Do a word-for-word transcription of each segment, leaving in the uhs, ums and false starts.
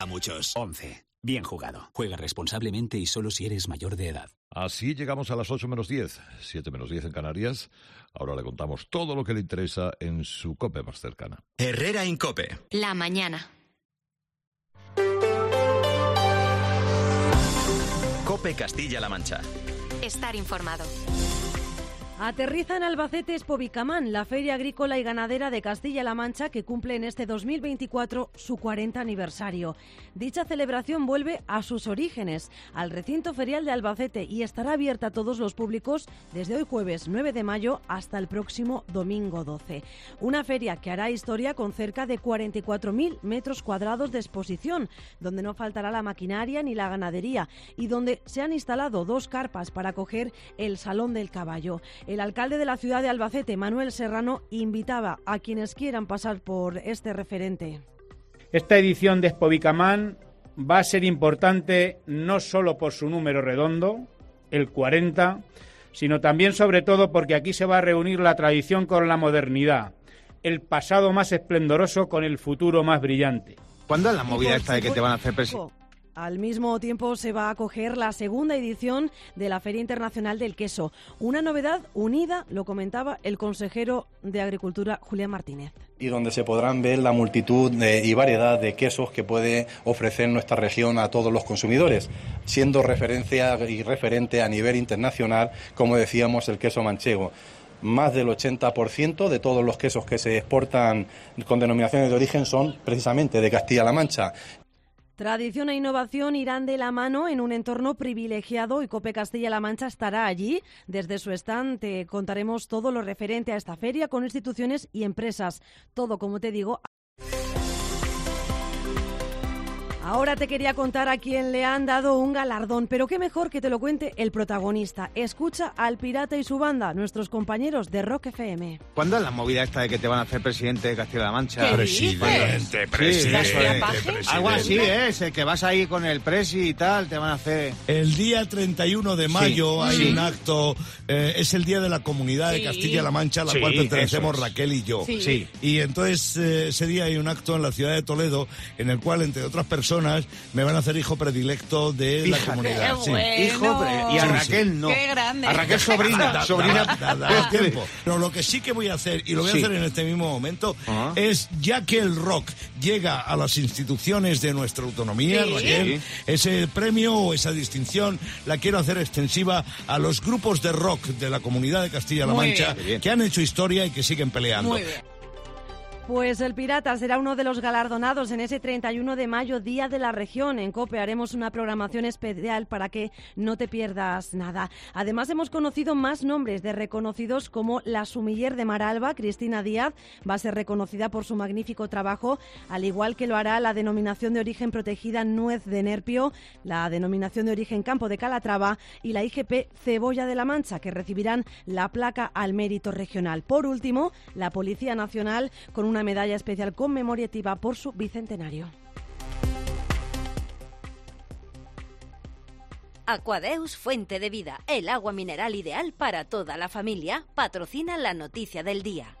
A muchos. once. Bien jugado. Juega responsablemente y solo si eres mayor de edad. Así llegamos a las ocho menos diez, siete menos diez en Canarias. Ahora le contamos todo lo que le interesa en su COPE más cercana. Herrera en COPE. La mañana. COPE Castilla-La Mancha. Estar informado. Aterriza en Albacete Expobicamán, la feria agrícola y ganadera de Castilla-La Mancha, que cumple en este dos mil veinticuatro su cuarenta aniversario. Dicha celebración vuelve a sus orígenes, al recinto ferial de Albacete, y estará abierta a todos los públicos desde hoy jueves nueve de mayo hasta el próximo domingo doce. Una feria que hará historia con cerca de cuarenta y cuatro mil metros cuadrados de exposición, donde no faltará la maquinaria ni la ganadería, y donde se han instalado dos carpas para acoger el Salón del Caballo. El alcalde de la ciudad de Albacete, Manuel Serrano, invitaba a quienes quieran pasar por este referente. Esta edición de Expobicamán va a ser importante no solo por su número redondo, el cuarenta, sino también sobre todo porque aquí se va a reunir la tradición con la modernidad, el pasado más esplendoroso con el futuro más brillante. ¿Cuándo es la movida esta de que te van a hacer presidente? Al mismo tiempo se va a acoger la segunda edición de la Feria Internacional del Queso. Una novedad unida, lo comentaba el consejero de Agricultura, Julián Martínez. Y donde se podrán ver la multitud de, y variedad de quesos que puede ofrecer nuestra región a todos los consumidores, siendo referencia y referente a nivel internacional, como decíamos, el queso manchego. Más del ochenta por ciento de todos los quesos que se exportan con denominaciones de origen son precisamente de Castilla-La Mancha. Tradición e innovación irán de la mano en un entorno privilegiado y COPE Castilla-La Mancha estará allí. Desde su stand te contaremos todo lo referente a esta feria con instituciones y empresas. Todo, como te digo. Ahora te quería contar a quién le han dado un galardón, pero qué mejor que te lo cuente el protagonista. Escucha al Pirata y su banda, nuestros compañeros de Rock F M. ¿Cuándo es la movida esta de que te van a hacer presidente de Castilla-La Mancha? ¿Qué Presidente, dices? presidente, Sí, presidente. Algo así, ¿eh? Es el que vas ahí con el presi y tal, te van a hacer... El día treinta y uno de mayo Sí, hay sí. un acto, eh, es el día de la Comunidad Sí. de Castilla-La Mancha, a la Sí, cual pertenecemos eso es. Raquel y yo. Sí. Sí. Y entonces eh, ese día hay un acto en la ciudad de Toledo en el cual, entre otras personas, me van a hacer hijo predilecto de la Fíjate. comunidad. Qué Sí. bueno. Hijo, pre- y a Sí, Raquel no. Qué grande. A Raquel sobrina, Da- da- sobrina. da- da- da tiempo. Pero lo que sí que voy a hacer, y lo voy a Sí. hacer en este mismo momento, Ajá. es, ya que el rock llega a las instituciones de nuestra autonomía, Sí. Raquel, ese premio o esa distinción la quiero hacer extensiva a los grupos de rock de la comunidad de Castilla-La Muy Mancha bien. que han hecho historia y que siguen peleando. Muy bien. Pues el Pirata será uno de los galardonados en ese treinta y uno de mayo, Día de la Región. En COPE haremos una programación especial para que no te pierdas nada. Además, hemos conocido más nombres de reconocidos como la sumiller de Maralba, Cristina Díaz, va a ser reconocida por su magnífico trabajo, al igual que lo hará la denominación de origen protegida Nuez de Nerpio, la denominación de origen Campo de Calatrava y la I G P Cebolla de la Mancha, que recibirán la placa al mérito regional. Por último, la Policía Nacional con una medalla especial conmemorativa por su bicentenario. Aquadeus, fuente de vida, el agua mineral ideal para toda la familia, patrocina la noticia del día.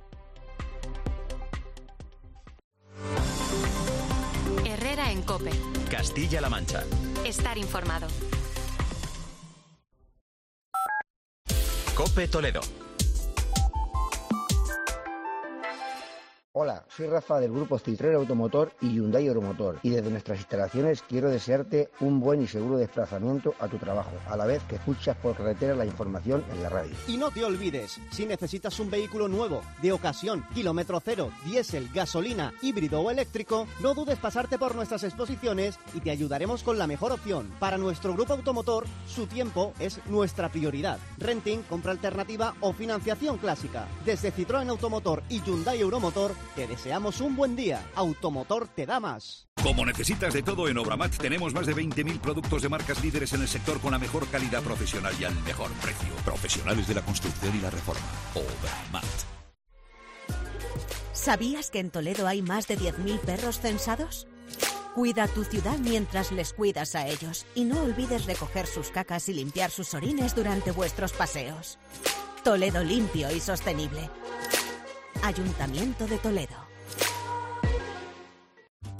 Herrera en COPE. Castilla-La Mancha. Estar informado. COPE Toledo. Hola, soy Rafa del grupo Citroën Automotor y Hyundai Euromotor y desde nuestras instalaciones quiero desearte un buen y seguro desplazamiento a tu trabajo, a la vez que escuchas por carretera la información en la radio. Y no te olvides, si necesitas un vehículo nuevo, de ocasión, kilómetro cero, diésel, gasolina, híbrido o eléctrico, no dudes pasarte por nuestras exposiciones y te ayudaremos con la mejor opción. Para nuestro grupo automotor, su tiempo es nuestra prioridad. Renting, compra alternativa o financiación clásica. Desde Citroën Automotor y Hyundai Euromotor, te deseamos un buen día. Automotor te da más. Como necesitas de todo en Obramat, tenemos más de veinte mil productos de marcas líderes en el sector con la mejor calidad profesional y al mejor precio. Profesionales de la construcción y la reforma. Obramat. ¿Sabías que en Toledo hay más de diez mil perros censados? Cuida tu ciudad mientras les cuidas a ellos. Y no olvides recoger sus cacas y limpiar sus orines durante vuestros paseos. Toledo limpio y sostenible. Ayuntamiento de Toledo.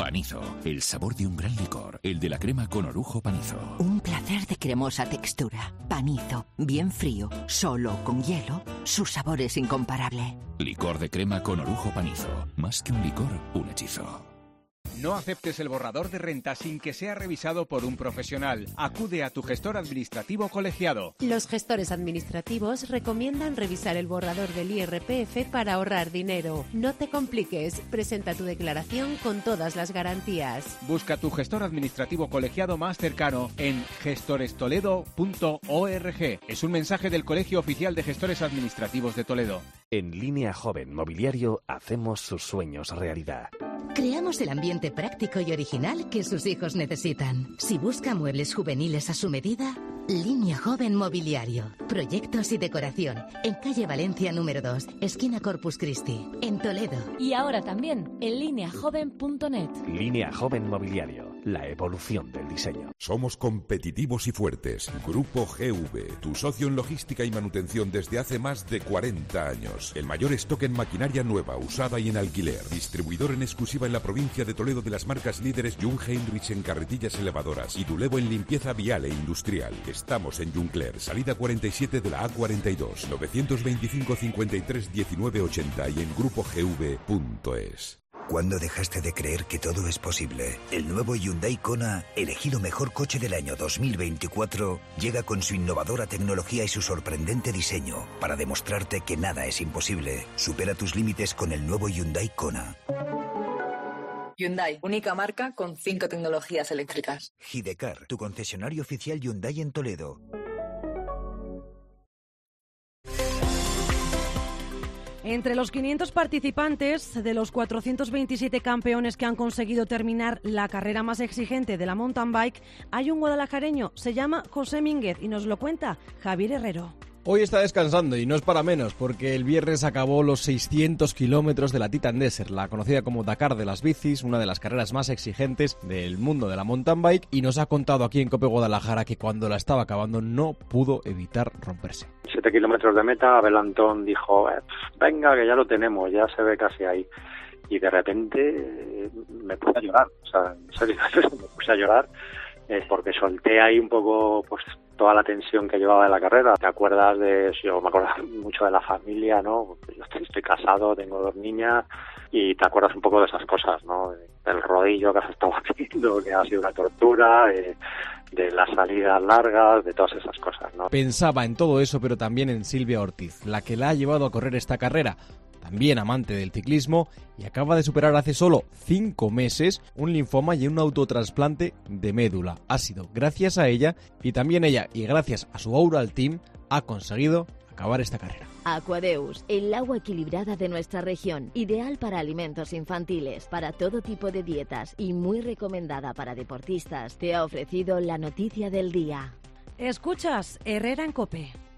Panizo, el sabor de un gran licor, el de la crema con orujo Panizo. Un placer de cremosa textura. Panizo, bien frío, solo con hielo, su sabor es incomparable. Licor de crema con orujo Panizo, más que un licor, un hechizo. No aceptes el borrador de renta sin que sea revisado por un profesional. Acude a tu gestor administrativo colegiado. Los gestores administrativos recomiendan revisar el borrador del I R P F para ahorrar dinero. No te compliques, presenta tu declaración con todas las garantías. Busca tu gestor administrativo colegiado más cercano en gestores toledo punto org. Es un mensaje del Colegio Oficial de Gestores Administrativos de Toledo. En Línea Joven Mobiliario hacemos sus sueños realidad. Creamos el ambiente práctico y original que sus hijos necesitan. Si busca muebles juveniles a su medida, Línea Joven Mobiliario. Proyectos y decoración. En calle Valencia número dos, esquina Corpus Christi, en Toledo. Y ahora también en línea joven punto net. Línea Joven Mobiliario. La evolución del diseño. Somos competitivos y fuertes. Grupo G V, tu socio en logística y manutención desde hace más de cuarenta años. El mayor stock en maquinaria nueva, usada y en alquiler. Distribuidor en exclusiva en la provincia de Toledo de las marcas líderes Jung Heinrich en carretillas elevadoras y Dulevo en limpieza vial e industrial. Estamos en Juncler, salida cuarenta y siete de la A cuarenta y dos, novecientos veinticinco cincuenta y tres diecinueve ochenta y en grupo g v punto es. ¿Cuándo dejaste de creer que todo es posible? El nuevo Hyundai Kona, elegido mejor coche del año dos mil veinticuatro, llega con su innovadora tecnología y su sorprendente diseño para demostrarte que nada es imposible. Supera tus límites con el nuevo Hyundai Kona. Hyundai, única marca con cinco tecnologías eléctricas. Hidecar, tu concesionario oficial Hyundai en Toledo. Entre los quinientos participantes, de los cuatrocientos veintisiete campeones que han conseguido terminar la carrera más exigente de la mountain bike, hay un guadalajareño, se llama José Mínguez y nos lo cuenta Javier Herrero. Hoy está descansando y no es para menos, porque el viernes acabó los seiscientos kilómetros de la Titan Desert, la conocida como Dakar de las bicis, una de las carreras más exigentes del mundo de la mountain bike, y nos ha contado aquí en COPE Guadalajara que cuando la estaba acabando no pudo evitar romperse. Siete kilómetros de meta, Abel Antón dijo, eh, venga, que ya lo tenemos, ya se ve casi ahí. Y de repente eh, me puse a llorar, o sea, en serio, me puse a llorar eh, porque solté ahí un poco, pues, toda la tensión que llevaba de la carrera. ¿Te acuerdas de, yo me acuerdo mucho de la familia, ¿no? Yo estoy, estoy casado, tengo dos niñas y te acuerdas un poco de esas cosas, ¿no? Del rodillo que has estado haciendo, que ha sido una tortura, de, de las salidas largas, de todas esas cosas, ¿no? Pensaba en todo eso, pero también en Silvia Ortiz, la que la ha llevado a correr esta carrera. También amante del ciclismo y acaba de superar hace solo cinco meses un linfoma y un autotrasplante de médula. Ha sido gracias a ella y también ella y gracias a su Aural Team ha conseguido acabar esta carrera. Aquadeus, el agua equilibrada de nuestra región, ideal para alimentos infantiles, para todo tipo de dietas y muy recomendada para deportistas, te ha ofrecido la noticia del día. Escuchas Herrera en COPE.